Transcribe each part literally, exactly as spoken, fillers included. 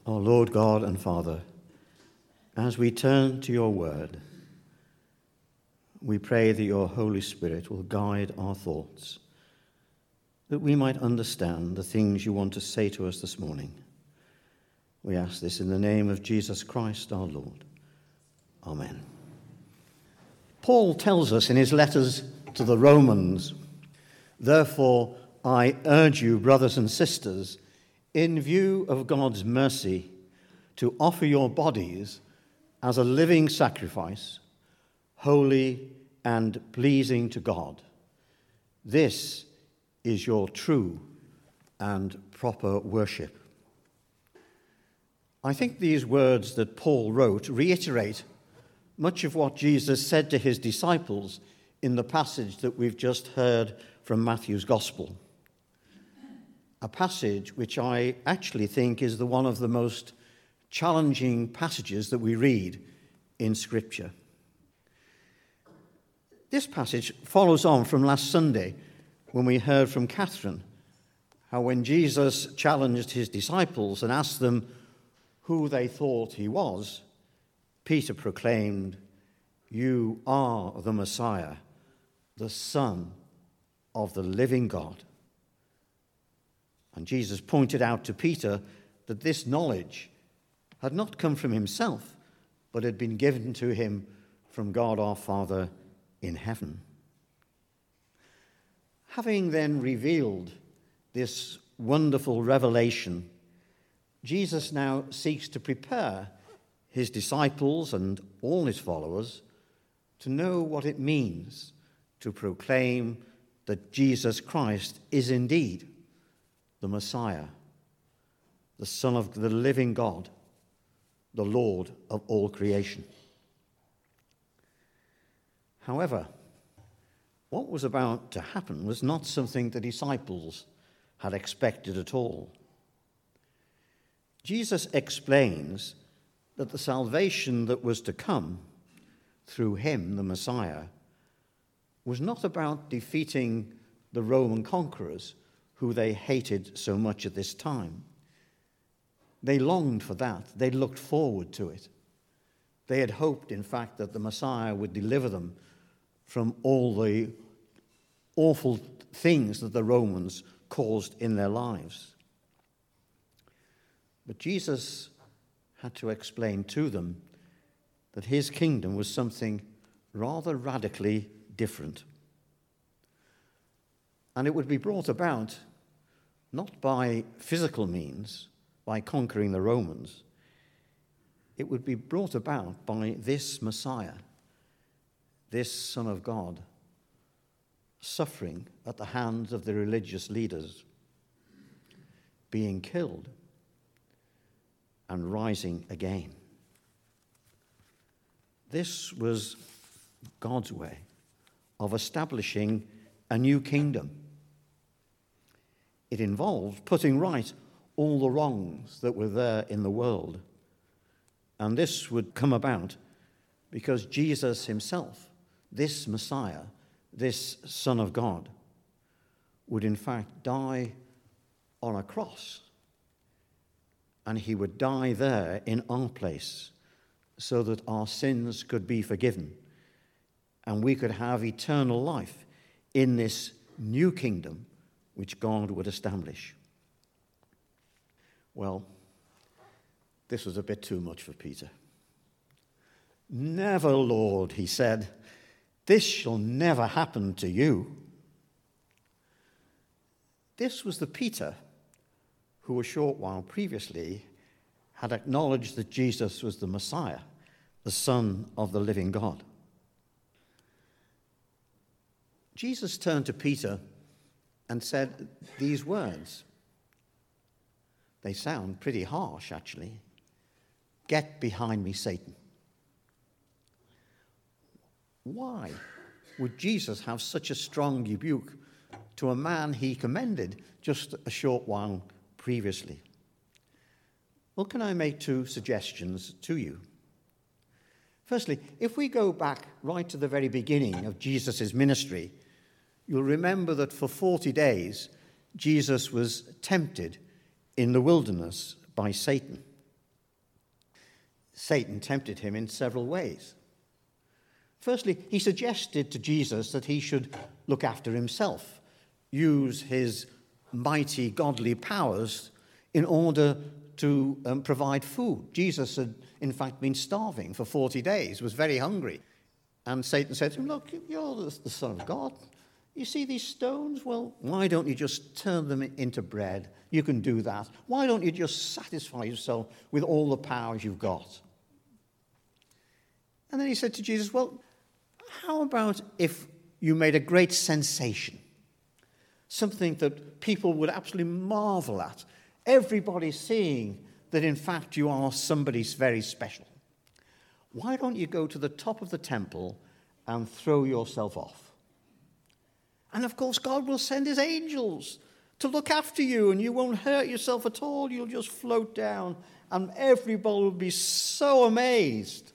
Our Lord God and Father, as we turn to your word, we pray that your Holy Spirit will guide our thoughts, that we might understand the things you want to say to us this morning. We ask this in the name of Jesus Christ our Lord. Amen. Paul tells us in his letters to the Romans, "Therefore I urge you, brothers and sisters, in view of God's mercy, to offer your bodies as a living sacrifice, holy and pleasing to God. This is your true and proper worship." I think these words that Paul wrote reiterate much of what Jesus said to his disciples in the passage that we've just heard from Matthew's Gospel. A passage which I actually think is the one of the most challenging passages that we read in Scripture. This passage follows on from last Sunday when we heard from Catherine how when Jesus challenged his disciples and asked them who they thought he was, Peter proclaimed, "You are the Messiah, the Son of the living God." And Jesus pointed out to Peter that this knowledge had not come from himself, but had been given to him from God our Father in heaven. Having then revealed this wonderful revelation, Jesus now seeks to prepare his disciples and all his followers to know what it means to proclaim that Jesus Christ is indeed the Messiah, the Son of the living God, the Lord of all creation. However, what was about to happen was not something the disciples had expected at all. Jesus explains that the salvation that was to come through him, the Messiah, was not about defeating the Roman conquerors who they hated so much at this time. They longed for that. They looked forward to it. They had hoped, in fact, that the Messiah would deliver them from all the awful things that the Romans caused in their lives. But Jesus had to explain to them that his kingdom was something rather radically different. And it would be brought about not by physical means, by conquering the Romans. It would be brought about by this Messiah, this Son of God, suffering at the hands of the religious leaders, being killed, and rising again. This was God's way of establishing a new kingdom. It involved putting right all the wrongs that were there in the world. And this would come about because Jesus himself, this Messiah, this Son of God, would in fact die on a cross. And he would die there in our place so that our sins could be forgiven and we could have eternal life in this new kingdom which God would establish. Well, this was a bit too much for Peter. "Never, Lord," he said, "this shall never happen to you." This was the Peter who a short while previously had acknowledged that Jesus was the Messiah, the Son of the living God. Jesus turned to Peter and said these words. They sound pretty harsh, actually. "Get behind me, Satan." Why would Jesus have such a strong rebuke to a man he commended just a short while previously? Well, can I make two suggestions to you? Firstly, if we go back right to the very beginning of Jesus' ministry, you'll remember that for forty days, Jesus was tempted in the wilderness by Satan. Satan tempted him in several ways. Firstly, he suggested to Jesus that he should look after himself, use his mighty godly powers in order to um, provide food. Jesus had, in fact, been starving for forty days, was very hungry. And Satan said to him, look, you're the, the Son of God. You see these stones? Well, why don't you just turn them into bread? You can do that. Why don't you just satisfy yourself with all the powers you've got? And then he said to Jesus, well, how about if you made a great sensation? Something that people would absolutely marvel at. Everybody seeing that, in fact, you are somebody very special. Why don't you go to the top of the temple and throw yourself off? And, of course, God will send his angels to look after you, and you won't hurt yourself at all. You'll just float down, and everybody will be so amazed.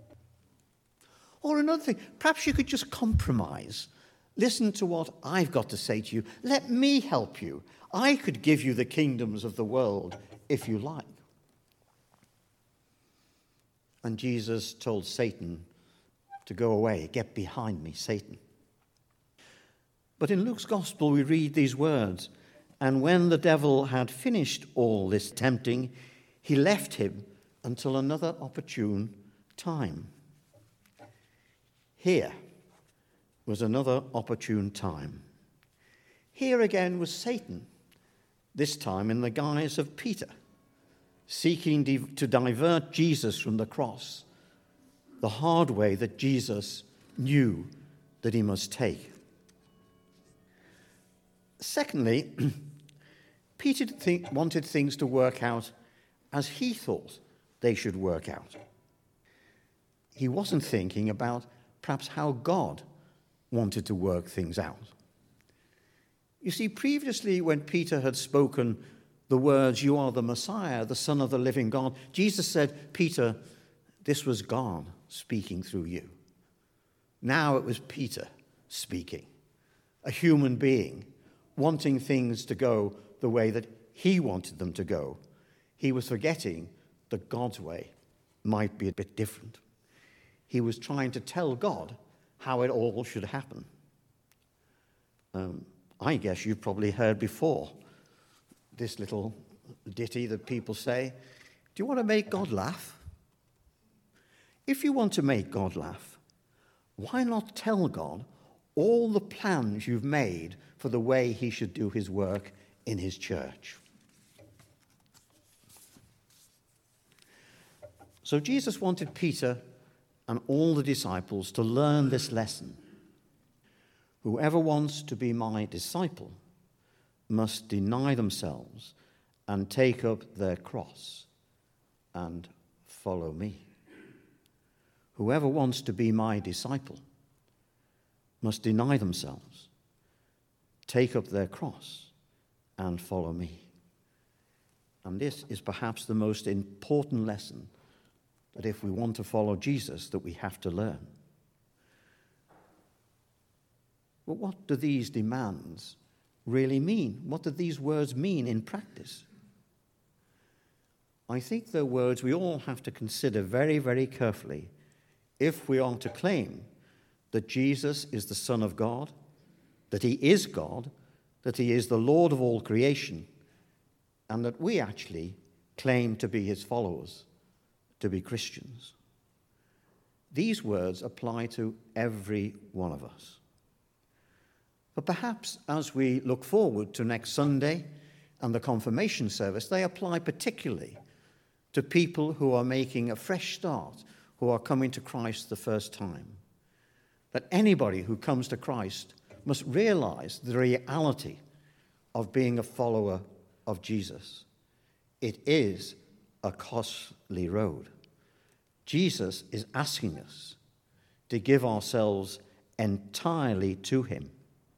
Or another thing, perhaps you could just compromise. Listen to what I've got to say to you. Let me help you. I could give you the kingdoms of the world if you like. And Jesus told Satan to go away. Get behind me, Satan. But in Luke's gospel we read these words, and when the devil had finished all this tempting, he left him until another opportune time. Here was another opportune time. Here again was Satan, this time in the guise of Peter, seeking to divert Jesus from the cross, the hard way that Jesus knew that he must take. Secondly, Peter think, wanted things to work out as he thought they should work out. He wasn't thinking about perhaps how God wanted to work things out. You see, previously when Peter had spoken the words, "You are the Messiah, the Son of the living God," Jesus said, "Peter, this was God speaking through you." Now it was Peter speaking, a human being, wanting things to go the way that he wanted them to go. He was forgetting that God's way might be a bit different. He was trying to tell God how it all should happen. Um, I guess you've probably heard before this little ditty that people say, do you want to make God laugh? If you want to make God laugh, why not tell God all the plans you've made for the way he should do his work in his church? So Jesus wanted Peter and all the disciples to learn this lesson. Whoever wants to be my disciple must deny themselves and take up their cross and follow me. Whoever wants to be my disciple must deny themselves, take up their cross and follow me. And this is perhaps the most important lesson that if we want to follow Jesus, that we have to learn. But what do these demands really mean? What do these words mean in practice? I think they're words we all have to consider very, very carefully if we are to claim that Jesus is the Son of God, that he is God, that he is the Lord of all creation, and that we actually claim to be his followers, to be Christians. These words apply to every one of us. But perhaps as we look forward to next Sunday and the confirmation service, they apply particularly to people who are making a fresh start, who are coming to Christ the first time. That anybody who comes to Christ must realize the reality of being a follower of Jesus. It is a costly road. Jesus is asking us to give ourselves entirely to him.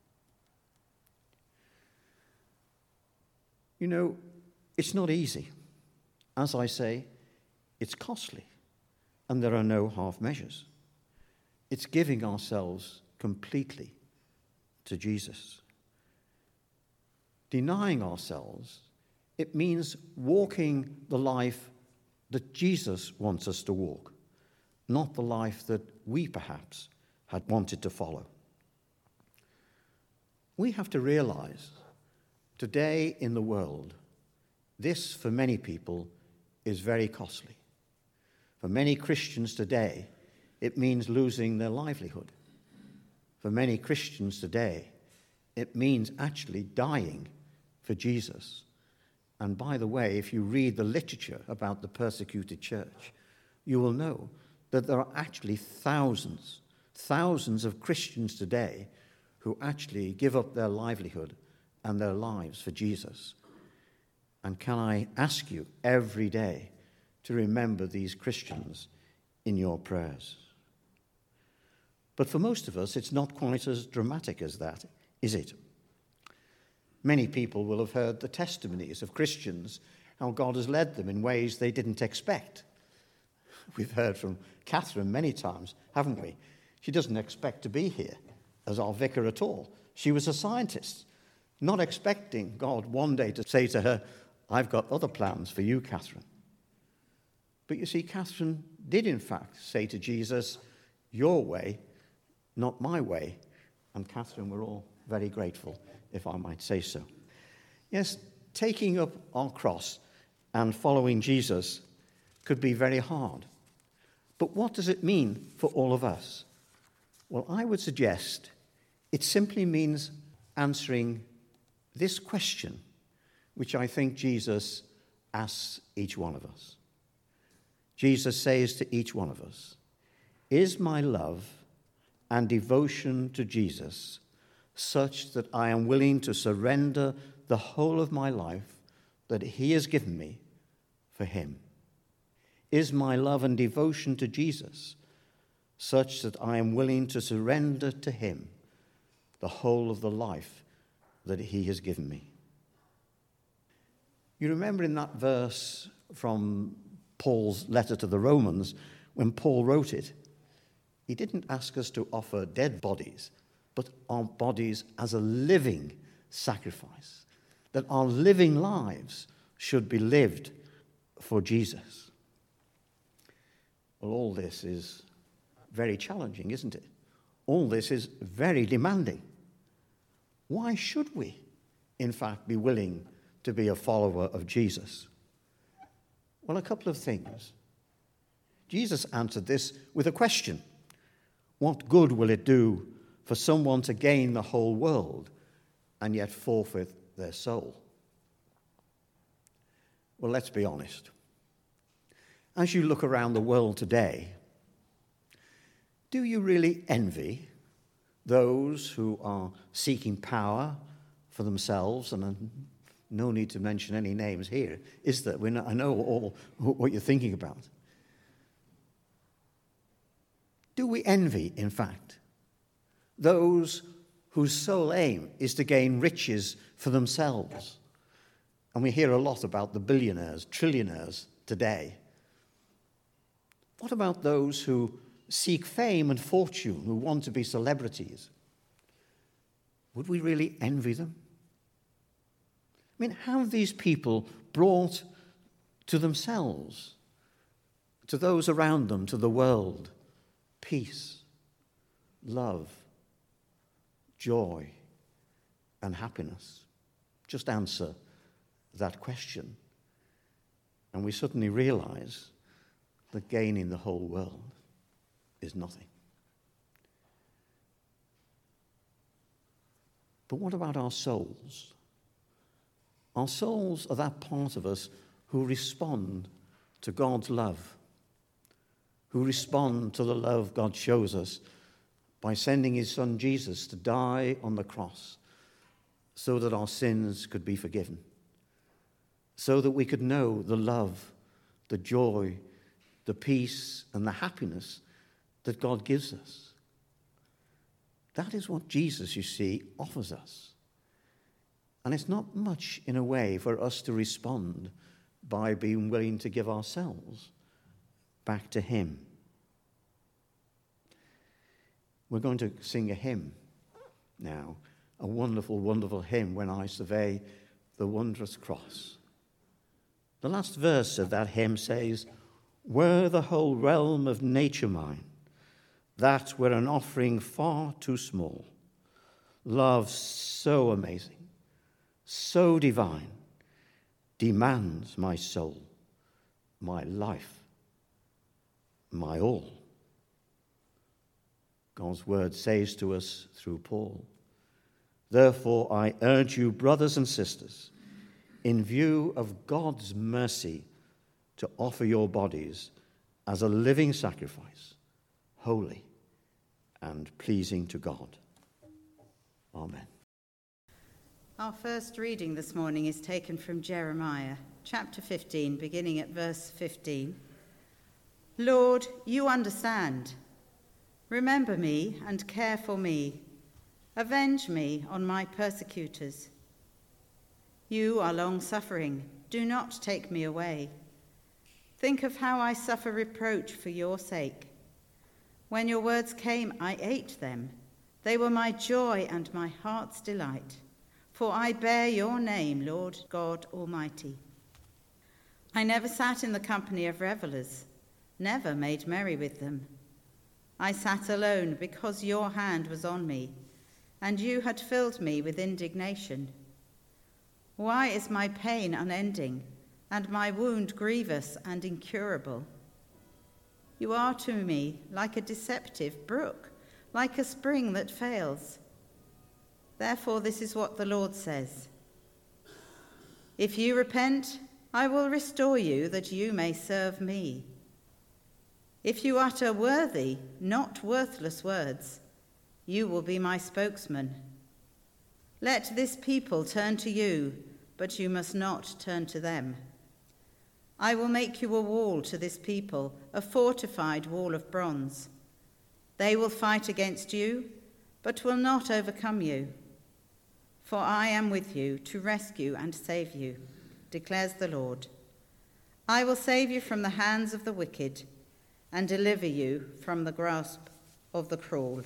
You know, it's not easy. As I say, it's costly, and there are no half measures. It's giving ourselves completely to Jesus. Denying ourselves, it means walking the life that Jesus wants us to walk, not the life that we perhaps had wanted to follow. We have to realize today in the world, this for many people is very costly. For many Christians today, it means losing their livelihood. For many Christians today, it means actually dying for Jesus. And by the way, if you read the literature about the persecuted church, you will know that there are actually thousands, thousands of Christians today who actually give up their livelihood and their lives for Jesus. And can I ask you every day to remember these Christians in your prayers? But for most of us, it's not quite as dramatic as that, is it? Many people will have heard the testimonies of Christians, how God has led them in ways they didn't expect. We've heard from Catherine many times, haven't we? She doesn't expect to be here as our vicar at all. She was a scientist, not expecting God one day to say to her, I've got other plans for you, Catherine. But you see, Catherine did in fact say to Jesus, your way, not my way. And Catherine, we're all very grateful, if I might say so. Yes, taking up our cross and following Jesus could be very hard. But what does it mean for all of us? Well, I would suggest it simply means answering this question, which I think Jesus asks each one of us. Jesus says to each one of us, is my love and devotion to Jesus such that I am willing to surrender the whole of my life that he has given me for him? Is my love and devotion to Jesus such that I am willing to surrender to him the whole of the life that he has given me? You remember in that verse from Paul's letter to the Romans, when Paul wrote it, he didn't ask us to offer dead bodies, but our bodies as a living sacrifice, that our living lives should be lived for Jesus. Well, all this is very challenging, isn't it? All this is very demanding. Why should we, in fact, be willing to be a follower of Jesus? Well, a couple of things. Jesus answered this with a question. What good will it do for someone to gain the whole world and yet forfeit their soul? Well, let's be honest. As you look around the world today, do you really envy those who are seeking power for themselves? And no need to mention any names here, is there? We know, I know all what you're thinking about. Do we envy, in fact, those whose sole aim is to gain riches for themselves? And we hear a lot about the billionaires, trillionaires today. What about those who seek fame and fortune, who want to be celebrities? Would we really envy them? I mean, have these people brought to themselves, to those around them, to the world, peace, love, joy, and happiness? Just answer that question. And we suddenly realize that gaining the whole world is nothing. But what about our souls? Our souls are that part of us who respond to God's love, who respond to the love God shows us by sending his son Jesus to die on the cross so that our sins could be forgiven, so that we could know the love, the joy, the peace, and the happiness that God gives us. That is what Jesus, you see, offers us. And it's not much, in a way, for us to respond by being willing to give ourselves back to him. We're going to sing a hymn now, a wonderful, wonderful hymn, When I Survey the Wondrous Cross. The last verse of that hymn says, Were the whole realm of nature mine, that were an offering far too small. Love so amazing, so divine, demands my soul, my life, my all. God's word says to us through Paul, therefore I urge you, brothers and sisters, in view of God's mercy, to offer your bodies as a living sacrifice, holy and pleasing to God. Amen. Our first reading this morning is taken from Jeremiah, chapter fifteen, beginning at verse fifteen. Lord, you understand. Remember me and care for me. Avenge me on my persecutors. You are long-suffering. Do not take me away. Think of how I suffer reproach for your sake. When your words came, I ate them. They were my joy and my heart's delight. For I bear your name, Lord God Almighty. I never sat in the company of revelers, never made merry with them. I sat alone because your hand was on me, and you had filled me with indignation. Why is my pain unending, and my wound grievous and incurable? You are to me like a deceptive brook, like a spring that fails. Therefore, this is what the Lord says. If you repent, I will restore you that you may serve me. If you utter worthy, not worthless words, you will be my spokesman. Let this people turn to you, but you must not turn to them. I will make you a wall to this people, a fortified wall of bronze. They will fight against you, but will not overcome you. For I am with you to rescue and save you, declares the Lord. I will save you from the hands of the wicked and deliver you from the grasp of the cruel.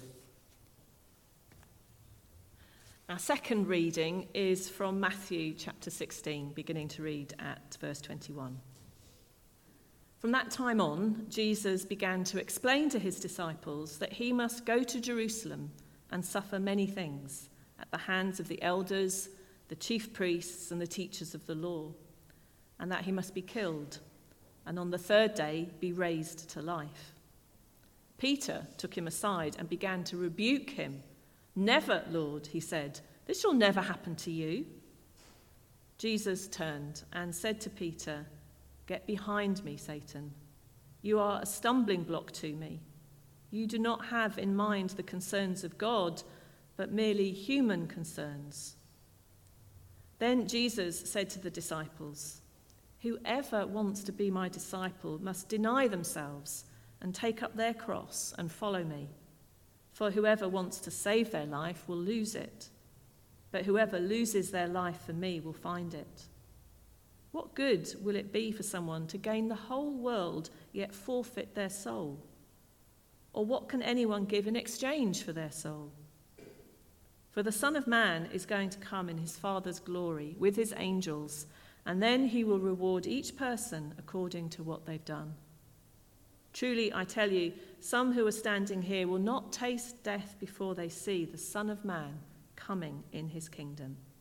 Our second reading is from Matthew chapter sixteen, beginning to read at verse twenty-one. From that time on, Jesus began to explain to his disciples that he must go to Jerusalem and suffer many things at the hands of the elders, the chief priests, and the teachers of the law, and that he must be killed, and on the third day be raised to life. Peter took him aside and began to rebuke him. Never, Lord, he said, this shall never happen to you. Jesus turned and said to Peter, get behind me, Satan. You are a stumbling block to me. You do not have in mind the concerns of God, but merely human concerns. Then Jesus said to the disciples, whoever wants to be my disciple must deny themselves and take up their cross and follow me. For whoever wants to save their life will lose it, but whoever loses their life for me will find it. What good will it be for someone to gain the whole world yet forfeit their soul? Or what can anyone give in exchange for their soul? For the Son of Man is going to come in his Father's glory with his angels, and then he will reward each person according to what they've done. Truly, I tell you, some who are standing here will not taste death before they see the Son of Man coming in his kingdom.